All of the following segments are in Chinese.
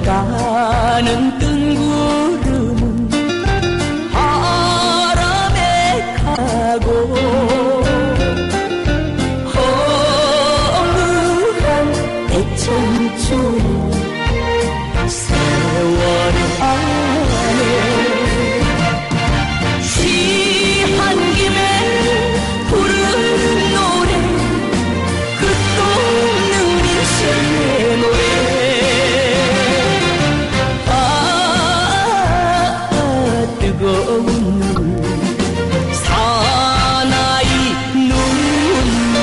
가는 뜬구름은 바람에 가고 허무한 내 청춘 세월 안에 취한 김에 부르는 노래 끝없는 인생의 노래 뜨거운 눈 사나이 눈물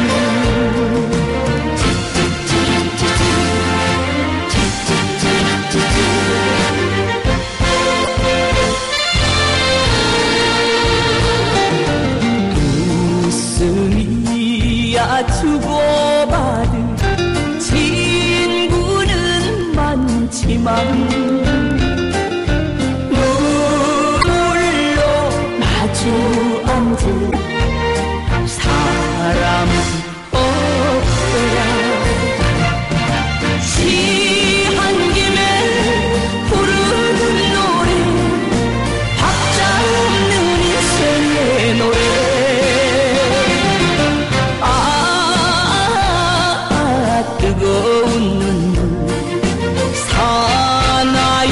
웃음이야 주고받은 친구는 많지만 마주 앉은 사람은 없더라. 취한 김에 부르는 노래 박자 없는 인생의 노래 뜨거운 눈물 사나이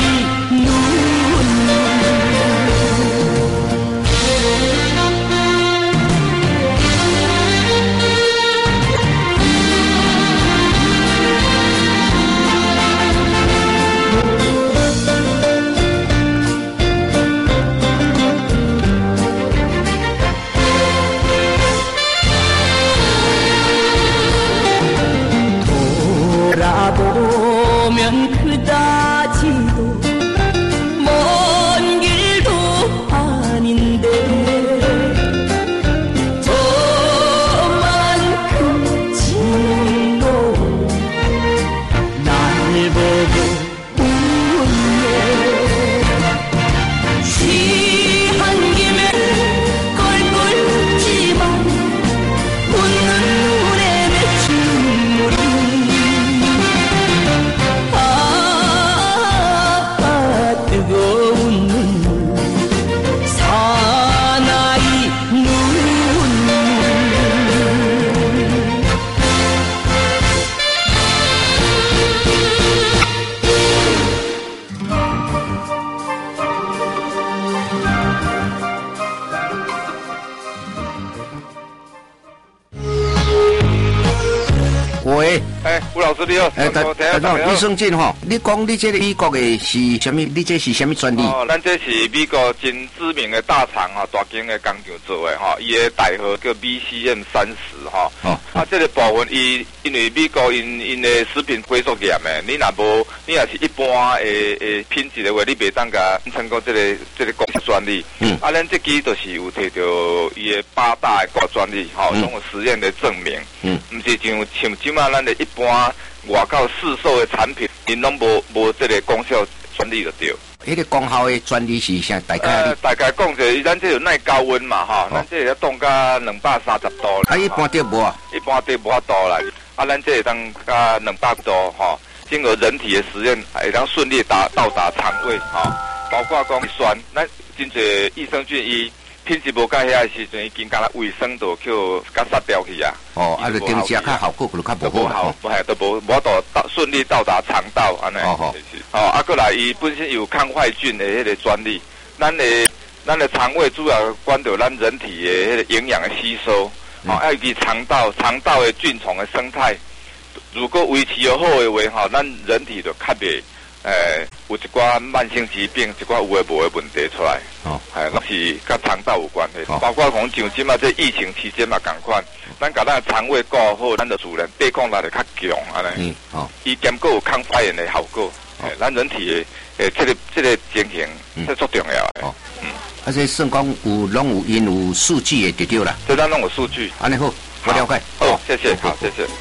돌아보면 그다지도 먼 길도 아닌데 저만큼 진도 날 보고 웃네. 취한 김에 껄껄 웃지만 웃는 눈에 맺힌 눈물은 뜨거운 눈물 사나이 눈물 喂， 吴老师你好， 大家李胜进吼，你讲你这个美国的是什么？你这是什么专利？ 咱这是美国真知名的大厂大间的工厂做的伊的代号叫 BCM30这个部分因为美国因的食品归属严的，你若是一般的品质的话，你袂当甲成功这个公司专利。咱这支就是有摕到伊的8大的国专利拢有实验的证明。唔是像即马咱的一般外口市售的产品，因拢无这个功效专利就对。 迄个功效的专利是啥？大概讲者，咱这有耐高温嘛咱这要冻到230度。 一般都无啊？ 一般都无法度啦。咱这会当到200度经过人体的实验，会当顺利到达肠胃包括讲酸，咱真侪益生菌伊品质无介遐的时阵，已经敢若卫生都去甲杀掉去啊。 就定时较效果就较无好。 都无顺利到达肠道安尼。过来伊本身有抗坏菌的迄个专利，咱的肠胃主要关到咱人体的迄个营养的吸收，要以及肠道的菌虫的生态，如果维持好的话咱人体就较袂有一寡慢性疾病，一寡有诶无诶问题出来。那是甲肠道有关系，包括讲像即马这疫情期间嘛，共款，咱甲咱的肠胃顾好，咱就自然抵抗力就较强安尼。伊兼顾有抗发炎的效果。咱人体的这个情形，这足重要的。 这算讲拢有数据的对了。 这咱拢有数据。 安尼好，我了解。 谢谢，好，谢谢。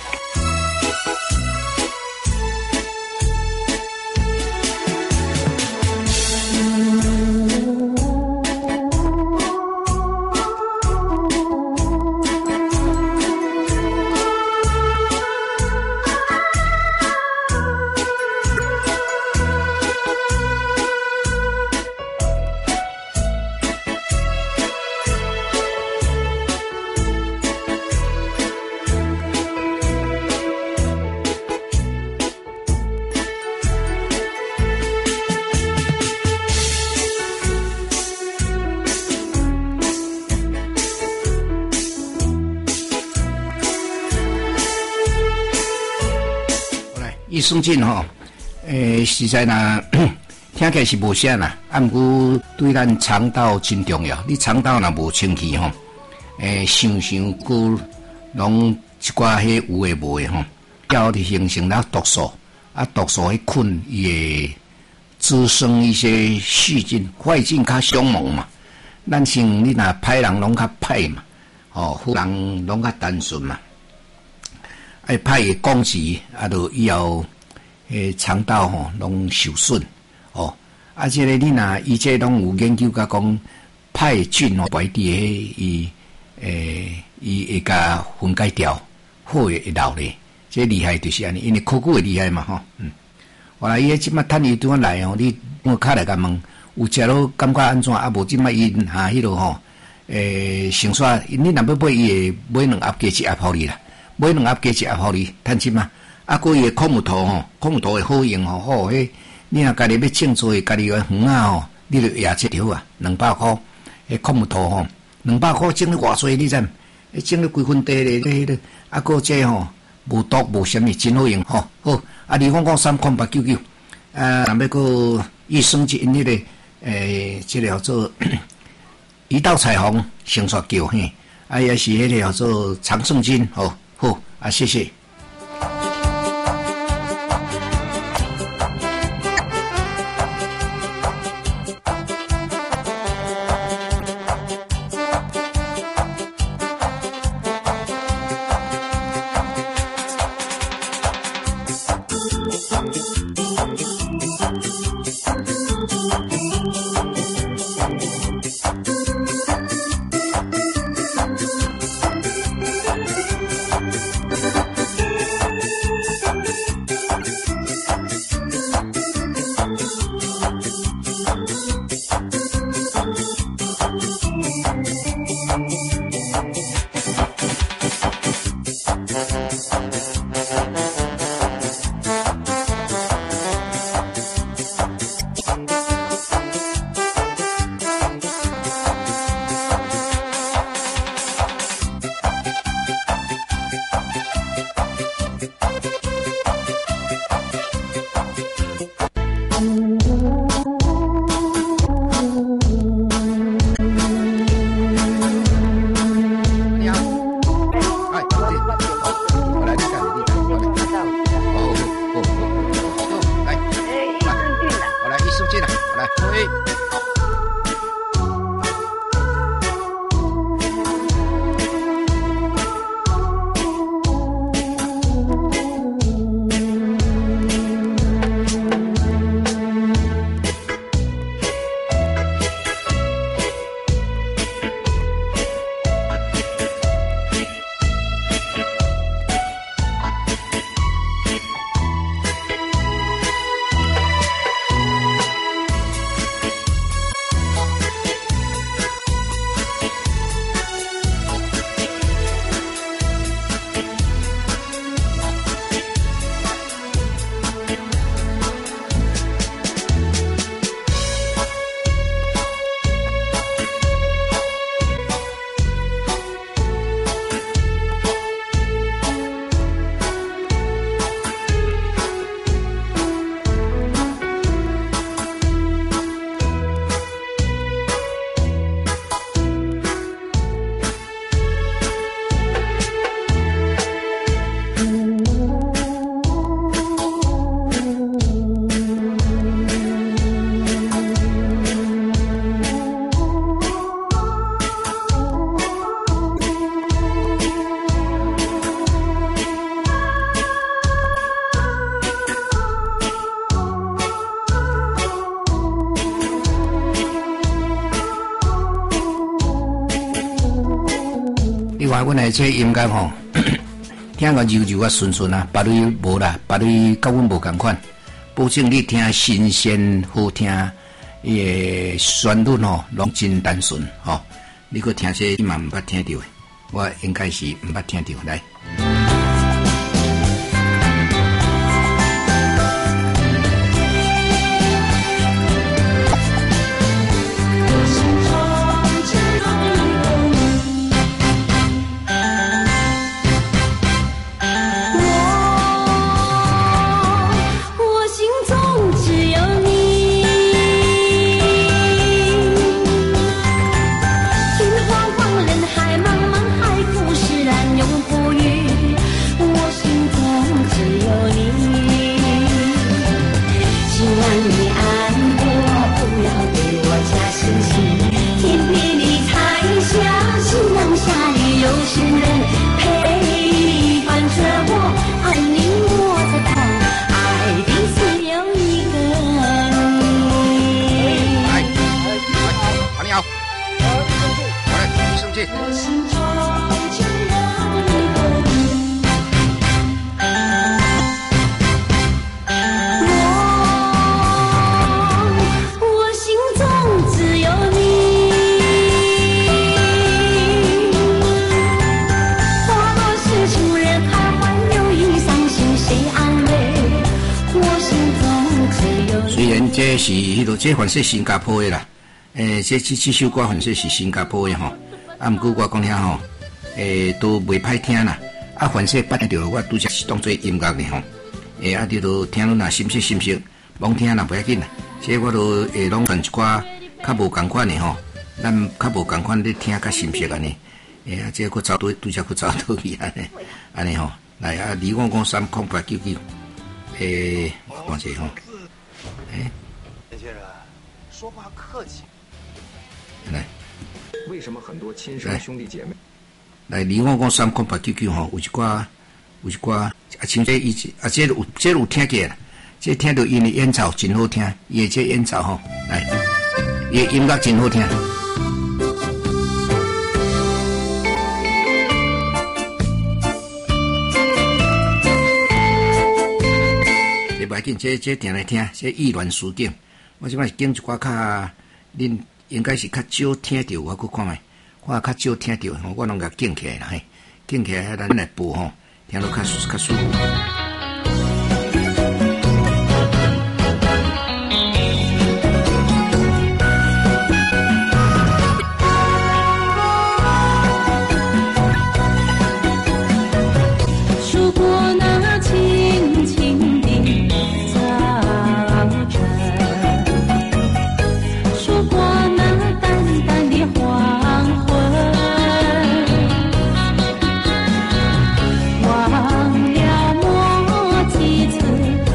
酸碱吼，实在呐，听起来是无啥啦，毋过对咱肠道真重要。你肠道若无清气吼，想久拢一寡迄有诶无诶吼，要的形成了毒素，毒素迄菌伊会滋生一些细菌、坏菌较凶猛嘛。咱像你若歹人拢较歹嘛，好人拢较单纯嘛。歹诶攻击，就以后肠道吼拢受损哦。即个你若伊这拢有研究甲讲，歹菌哦，排伫伊会甲分解掉，好会留咧。这厉害就是安尼，因为科技会厉害嘛吼。后来伊即摆趁伊拄仔来哦，你我卡来甲问，有食落感觉安怎？无即摆伊迄落吼，成煞你若要买伊会买2盒加1盒互你啦。买2盒加1盒互你，趁钱嘛。过伊个科木头吼，科木头会好用吼，好迄你若家己要种做家己个园啊吼，你就野这条啊，200块。科木头吼，200块种咧偌济，你知？种咧几分地咧，迄个过这吼无毒无啥物，真好用吼。好，你讲3块899，若要个益生菌迄个这个叫做一道彩虹成刷胶嘿，也是迄个叫做长胜菌吼。好，谢谢。阮的这音乐吼，听个柔柔啊顺顺啊，别类无啦，别类甲阮无共款，保证你听新鲜好听，伊个旋律吼，拢真单纯吼。你搁听这你嘛毋捌听到的，我应该是毋捌听到来。 你安过，不要对我假惺惺。天边的彩霞，夕阳下的有情人陪伴着我，爱你我在旁，爱的只有一个你。 好，你好，好嘞，生气。 我心中只有一个你。我心中只有你。花落是情人开怀，有意伤心谁安慰？我心中只有你。 虽然这是迄个，这反正新加坡的啦，这首歌反正是新加坡的吼，啊，毋过我讲遐吼，都袂歹听啦，啊，反正捌着我拄则是当做音乐的吼，啊，你都听了若心息，罔听若袂要紧啦，这我都会拢选一寡较无共款的吼，咱较无共款咧听较心息安尼，啊，这佫找拄则佫找倒去安尼吼，来啊，25530899，我看者吼。 年轻人，说话客气。 来， 为什么很多亲生兄弟姐妹？ 来25530899吼，有一寡啊，像这有听过啦，这听到因的演奏真好听，伊的这演奏吼，来，伊的音乐真好听。袂要紧，这定来听，这意乱思境。我即摆是拣一寡较，恁应该是较少听到，我去看觅，我较少听到，我拢甲拣起来啦，嘿，拣起来咱来播吼，听落较舒服。 数过那青青的早晨，数过那淡淡的黄昏，忘了莫几寸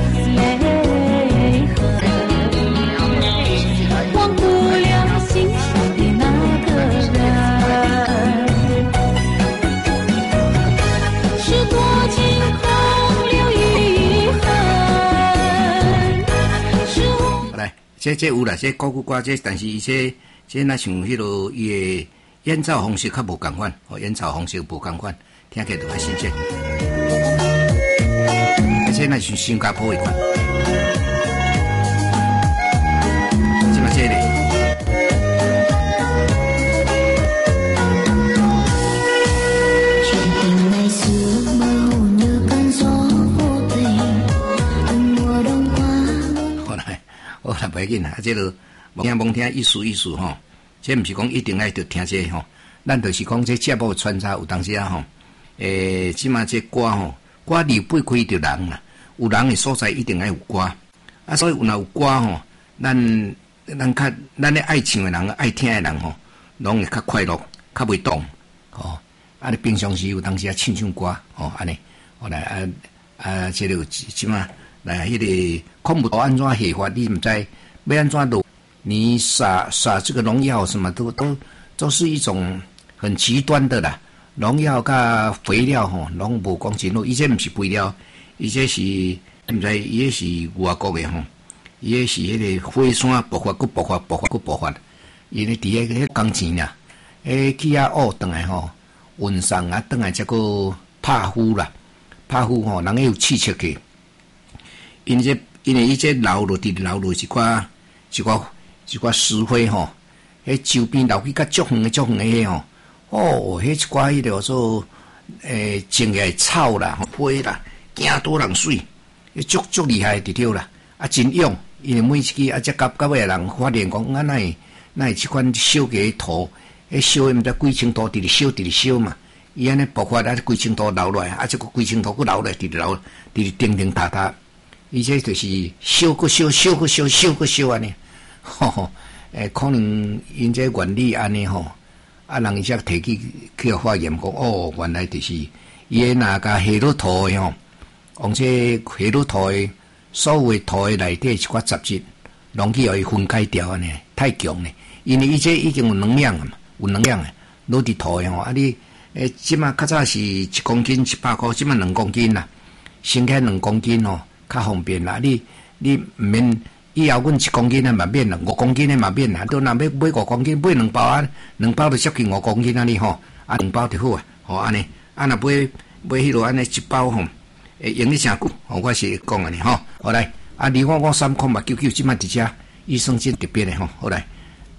泪痕，忘不了心上的那个人，时过境空留遗憾。 来，这有啦，这国语歌这，但是伊这若像迄落伊的演奏方式较无共款，演奏方式无共款，听起来就较新鲜。而且若像新加坡的款，即嘛这个。 确定来是无有感所不对，我拢挂。 好啦，袂要紧啦，这个罔听意思吼，这毋是讲一定爱着听这吼，咱就是讲这节目穿插有当时啊吼，即马这歌吼，歌离不开着人啦，有人的所在一定爱有歌，啊，所以若有歌吼，咱咧爱唱的人、爱听的人吼，拢会较快乐，较袂动，吼，啊，你平常时有当时啊唱歌，吼，安尼，后来这个即马。来，迄个控不安怎下法，你唔知要安怎落？你撒这个农药什么都是一种很极端的啦。农药甲肥料吼，拢无讲真好。伊这唔是肥料，伊这是唔知伊这是外国的吼，伊这是迄个火山爆发，伊咧伫迄工钱啦，气啊乌转来吼，运送啊转来才个拍呼吼，人有气切去。因为伊这流落一寡石灰吼，迄周边流去甲足远的吼，迄一寡迄个做种个草啦、花啦，惊多人水，迄足厉害伫条啦，啊真勇，因为每一支啊，这到尾人发现讲，啊那会即款烧个土，迄烧的毋知几千度，直烧嘛，伊安尼爆发啊，几千度流落来，啊，这个几千度佫流落来，直叮叮塔塔。伊这就是烧安尼，吼，可能因这原理安尼吼，啊，人伊才提去发现讲，哦，原来就是伊那个下落土的吼，往这下落土的所有的土的内底一寡杂质，拢去互伊分解掉安尼，太强咧。因为伊这已经有能量啊嘛，有能量诶，落伫土诶吼。啊你即马较早是1公斤100块，即马2公斤啦，升起2公斤哦，较方便啦。你毋免以后阮1公斤诶嘛免啦，5公斤诶嘛免啦。都若要买5公斤，买2包啊，2包就接近5公斤安尼吼，啊2包就好啊，吼安尼。啊若买迄落安尼1包吼，会用得诚久。吼，我是讲安尼吼。好来，啊255 39899，即马伫遮益生菌特别诶吼，好来。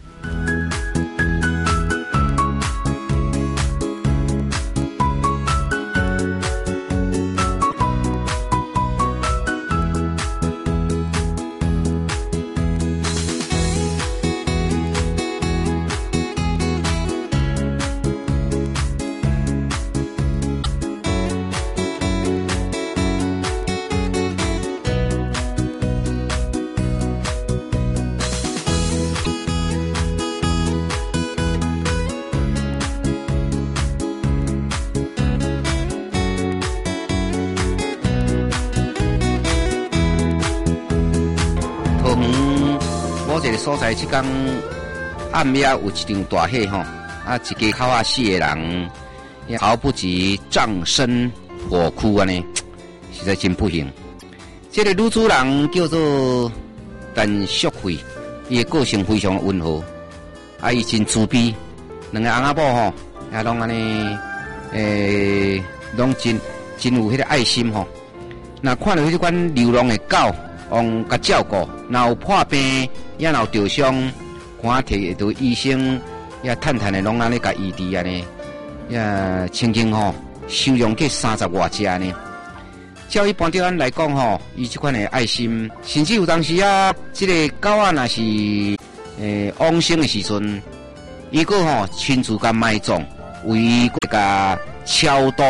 所在即天暗夜有一场大火吼，啊，一家口啊4个人，毫不及葬身火窟安尼，实在真不幸。这个女主人叫做陈淑慧，伊的个性非常温和，啊，伊真慈悲，两个翁仔某吼，也拢安尼，拢真有迄个爱心吼。那看到迄款流浪的狗，往甲照顾，若有破病。也若有受伤，看摕到医生也探探的拢安尼甲医治安尼，也情形吼收容计30外只呢。照一般对咱来讲吼，伊即款的爱心，甚至有当时啊，即个狗啊若是往生的时阵，伊个吼亲自甲埋葬，为甲超度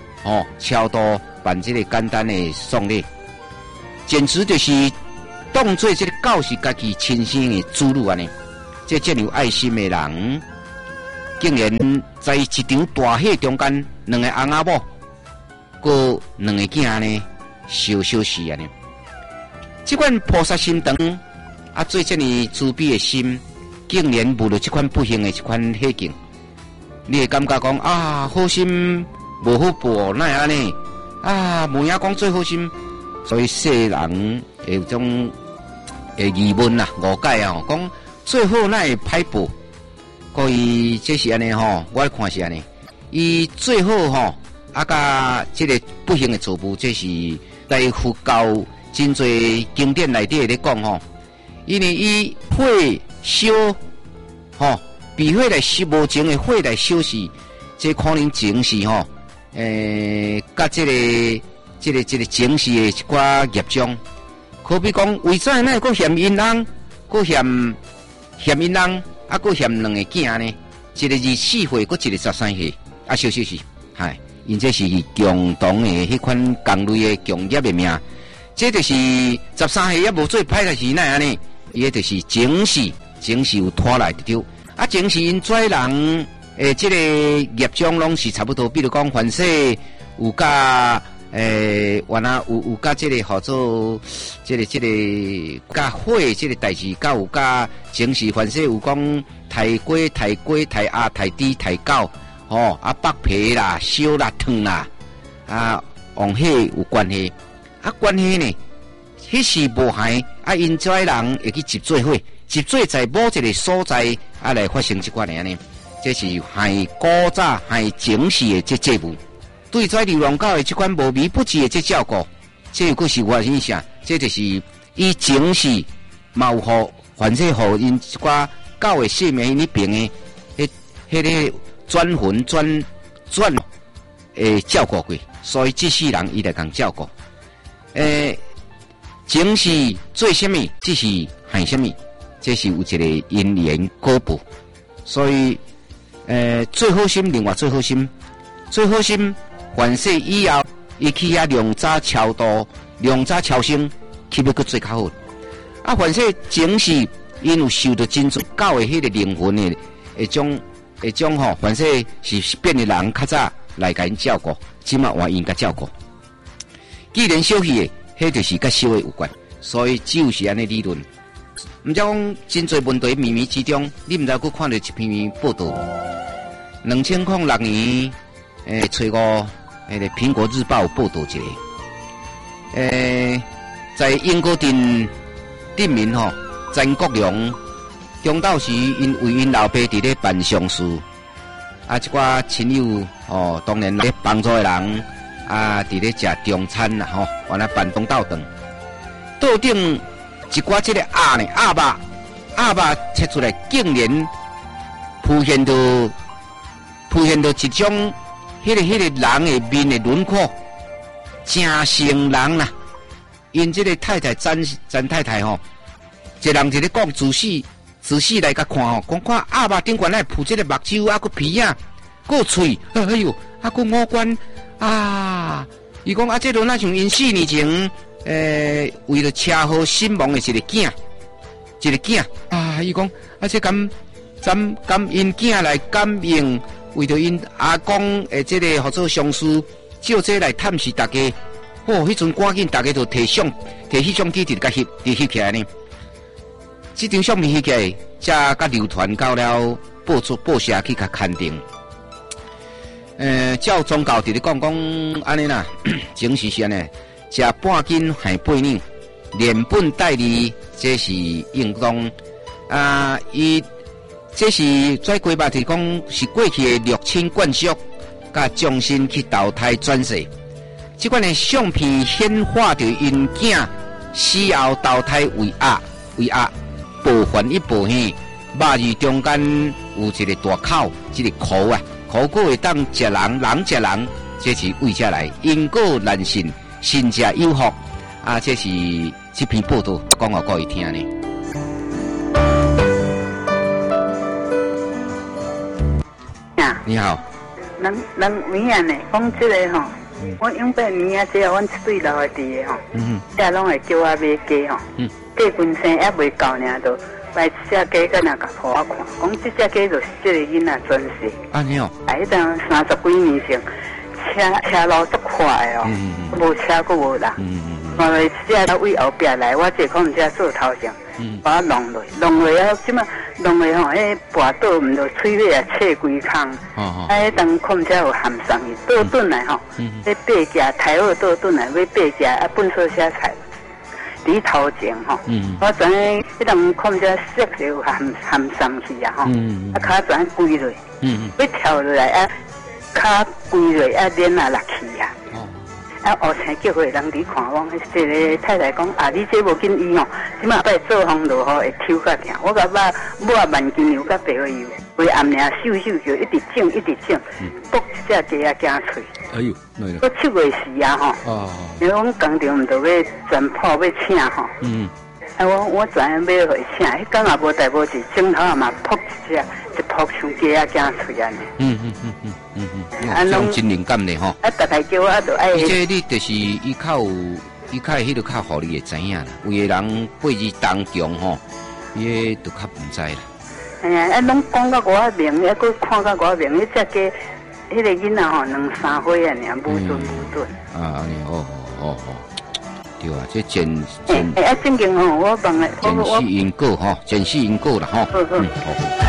办即个简单的丧礼，简直就是。当做这个狗是家己亲生的子女安尼，这有爱心的人，竟然在一场大火中间，两个翁仔某，佮两个囝呢，小死安尼。这款菩萨心肠啊，做这么慈悲的心，竟然误了这款不幸的这款火境，你会感觉讲啊，好心无好报，哪会安尼？啊，无影讲最好心。所以世人会有种疑问啦、误解啊，讲最好哪会歹报？所以这是安尼吼，我来看是安尼。伊最好吼，啊甲这个不幸的错误，这是在佛教真侪经典内底咧讲吼，因为伊火烧吼，比火来烧无情的火来烧死，这可能前世吼，甲这个前世的一寡业障，可比讲为怎呢？佫嫌因翁，佫嫌因翁，啊，佫嫌两个囝呢？一个24岁，佫一个13岁，啊，小，嗨，因这是共同的迄款同类的共业的命，这就是13岁也无做歹代志，那安尼，伊就是前世有拖来得着，啊，前世因跩人，这个业障拢是差不多，比如讲凡世有甲。原来有甲这个号做这个甲火这个代志，甲有甲前世凡世有讲抬龟、抬鸭、抬猪、抬狗，啊剥皮啦、烧啦、烫啦，啊，往火有关系，啊关系呢，迄是无害，啊因跩人会去集做火，集做在某一个所在，啊来发生这款呢，这是害古早害前世的这节目。对跩流浪狗的这款无微不至的这照顾，这又是我印象，这就是以前世嘛有互凡世互因一寡狗的性命那边的迄个转魂转照顾过，所以这世人伊来共照顾。前世做什么，这是害什么，这是有一个因缘果报，所以最好心，另外最好心。凡世以后，伊去遐量早超度、量早超生，去要搁做较好。啊，凡世前世因有受到真足狗的迄个灵魂的迄种吼，凡世是变的人较早来甲因照顾，即马换因甲照顾。既然小气的， 迄就是甲小的有关，所以只有是安尼理论。毋知讲真侪问题秘密之中，你毋知佫看到一篇报道，2006年初5，迄个《苹果日报》报道一个，在英国镇民吼，詹国良中昼时因为因老爸伫咧办丧事，啊，一寡亲友哦，当然咧帮助的人啊，伫咧食中餐啦吼，完了办中昼顿，桌顶一寡即个鸭呢，鸭肉切出来，竟然浮现到一种迄个人的面的轮廓，真像人啦。因这个太太詹太太吼，一人一个讲仔细来甲看吼，讲看鸭肉顶悬来铺这个目睭，啊个鼻啊，个喙，哎呦，啊个五官啊，伊讲啊，这轮啊像因4年前。为了车祸身亡的一个囝啊！伊讲啊，这甘因囝来感应，为着因阿公这个合作相事，照这来探视大家。哦，迄阵赶紧大家就摕翕相机，就甲翕起来呢。这张相片翕起来，才甲流传到了报社去甲刊登。照宗教伫咧讲安尼啦，情势是安尼。食半斤还8两，连本带利，这是应当啊！伊这是在规划提讲是过去的6000灌属，甲重新去投胎转世。这款的相片显化着因囝死后投胎为鸭，部分一部片，肉肉中间有一个大口，这个口啊，口果会当食人食人，这是为啥来？因果难信。信者有福啊！这是这篇报道讲给各位听呢。你好， 人有影呢，讲这个吼，我永远年啊，只要阮一对老的弟的吼，这拢会叫我买鸡吼，鸡本身还未到呢，就买只鸡个那个互我看，讲这只鸡就是这个囡仔转世。 啊，你哦， 啊，迄当30几年前。车路足快哦，无车佫无人，后来只为后壁来，我这可能只做头上，把它弄落啊，即马弄落吼，迄跋倒毋着喙尾啊，切规空，啊，迄当可能只有含上去，倒转来吼，迄八架台号倒转来，要八架啊，本所写菜，伫头前吼，我转迄当可能只色就含上去啊吼，啊，骹转跪落，要跳落来啊。脚跪落啊，脸啊落去啊！啊，后生叫回人伫看我，这个太太讲啊，你这无紧医哦，即马摆做风落雨会抽较疼。我甲抹万金油甲白花油，为暗领秀就一直整，剥一只鸡啊惊脆。 哎呦， 我7月时啊吼，因为阮工厂毋着要全铺要请吼。啊，我专要回请，迄天也无代无志，钟头也嘛剥一剥像鸡啊惊脆安尼。 这种真灵感的吼。 啊，大概叫我就爱。 而且你就是伊较迄个较互你会知影啦，有的人8字当中吼，伊个就较唔知啦。 哎呀，啊，拢讲到我明，还佫看到我明，迄只鸡，迄个囡仔吼2、3岁啊，尔无准。 啊，哦。对啊，这真啊，正经吼，我问的， 前世因果吼，前世因果啦吼。好。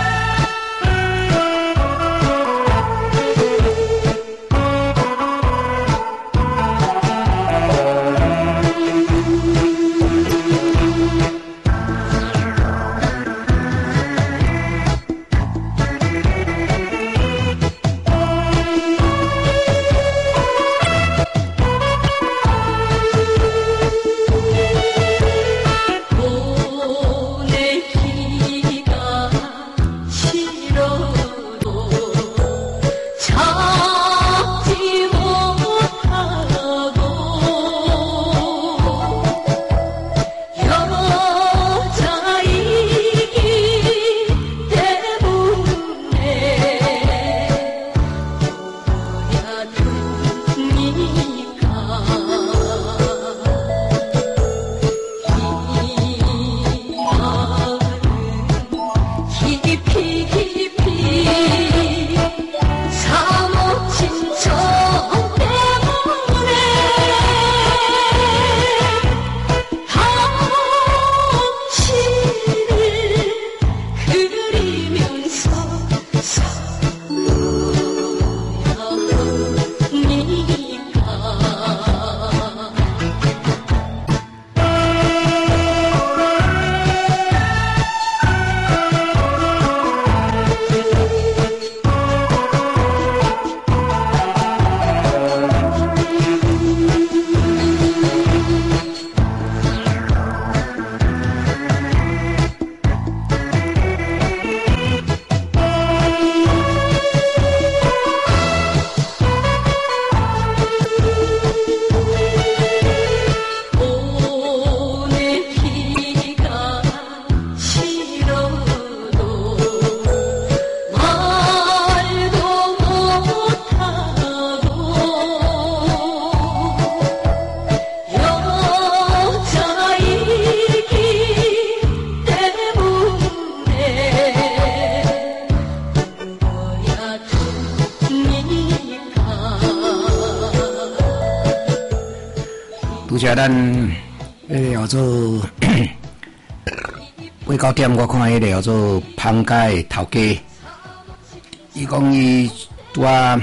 咱叫做8、9点，我看迄个叫做芳街头家，伊讲伊拄啊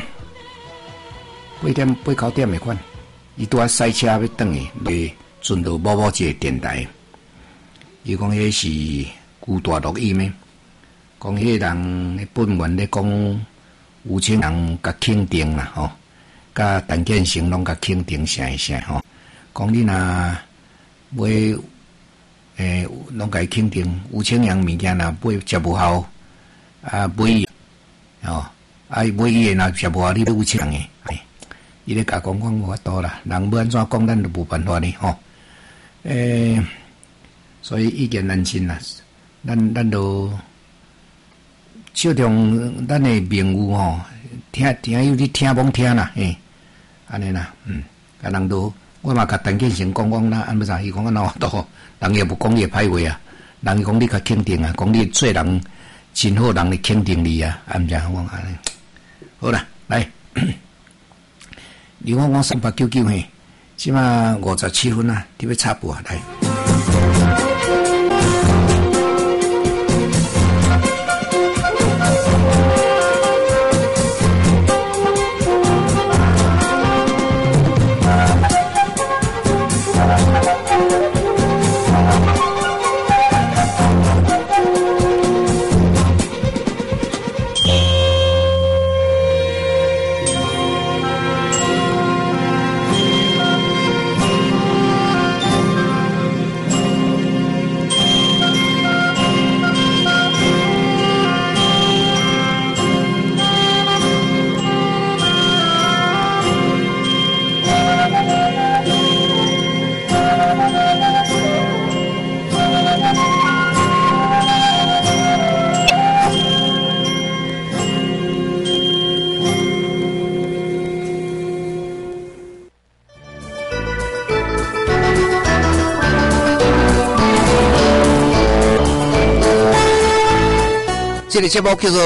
8、9点的款，伊拄啊塞车要转去顺道某一个电台，伊讲迄是古大录音的，讲迄个人本文咧讲吴清人甲肯定啦吼，甲陈建成拢甲肯定啥吼，讲你若买拢甲伊肯定吴清人物件若买食无效啊买伊吼，啊伊买伊若食无效，你买吴清人诶，伊咧甲讲无法度啦，人要安怎讲咱都无办法呢吼。所以意见难尽啦，咱都少重咱的名誉吼，听有你听罔听啦，安尼啦，啊人都我嘛甲陈建成讲啦，安不啥？伊讲安怎都，人也不讲伊歹话啊，人讲你较肯定啊，讲你做人真好，人咧肯定你啊，安不啥？我讲安尼，好啦，来，你讲3899嘿。即马57分啊，你要插播啊，来。这个节目叫做